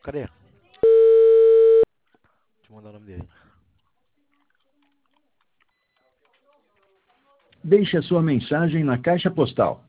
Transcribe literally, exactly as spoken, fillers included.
Cadê? Deixa eu mandar o nome dele. Deixe a sua mensagem na caixa postal